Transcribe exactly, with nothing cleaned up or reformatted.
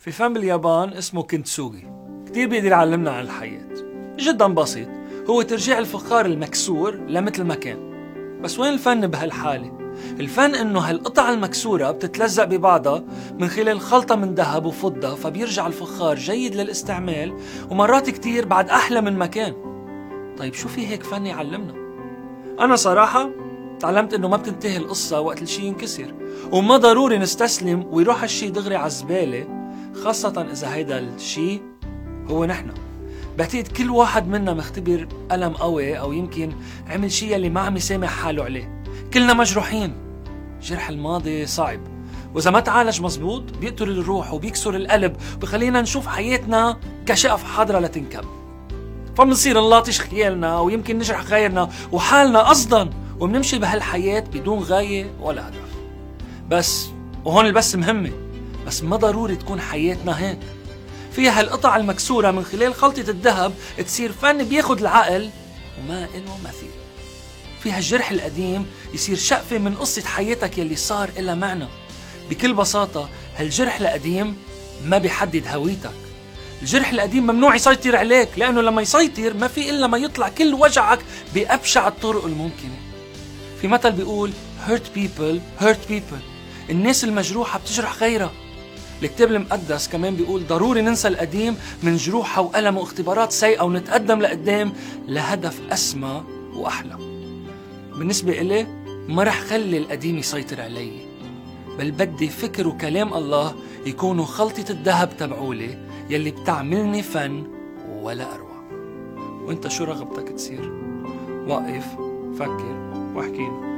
في فن باليابان اسمه كينتسوغي، كتير بيقدر يعلمنا عن الحياة. جدا بسيط، هو ترجيع الفخار المكسور لمثل ما كان. بس وين الفن بهالحالة؟ الفن انه هالقطع المكسورة بتتلزق ببعضها من خلال خلطة من ذهب وفضة، فبيرجع الفخار جيد للاستعمال ومرات كتير بعد أحلى من ما كان. طيب شو في هيك فن يعلمنا؟ أنا صراحة تعلمت انه ما بتنتهي القصة وقت الشي ينكسر، وما ضروري نستسلم ويروح الشي دغري عالزبالة، خاصة إذا هيدا الشي هو نحن. بعتقد كل واحد منا مختبر ألم قوي، أو يمكن عمل شي يلي ما عم يسامح حاله عليه. كلنا مجروحين. جرح الماضي صعب، وإذا ما تعالج مزبوط بيقتل الروح وبيكسر القلب، وبخلينا نشوف حياتنا كشقف حاضرة لتنكب. فمنصير نلاطش خيالنا ويمكن نجرح غيرنا وحالنا قصدا، وبنمشي بهالحياة بدون غاية ولا هدف. بس وهون البس مهمة، بس ما ضروري تكون حياتنا هيك. فيها هالقطع المكسورة من خلال خلطة الذهب تصير فن بياخد العقل وما إله مثيل. فيها الجرح القديم يصير شقفة من قصة حياتك يلي صار إلها معنى. بكل بساطة هالجرح القديم ما بيحدد هويتك. الجرح القديم ممنوع يسيطر عليك، لأنه لما يسيطر ما في إلا ما يطلع كل وجعك بأبشع الطرق الممكنة. في مثل بيقول hurt people hurt people، الناس المجروحة بتجرح غيرها. الكتاب المقدس كمان بيقول ضروري ننسى القديم من جروحه وألم واختبارات سيئة ونتقدم لقدام لهدف أسمى وأحلى. بالنسبة إلي ما رح خلي القديم يسيطر علي، بل بدي فكر وكلام الله يكونوا خلطة الذهب تبعولي يلي بتعملني فن ولا أروع. وانت شو رغبتك تصير؟ وقف، فكر واحكيلي.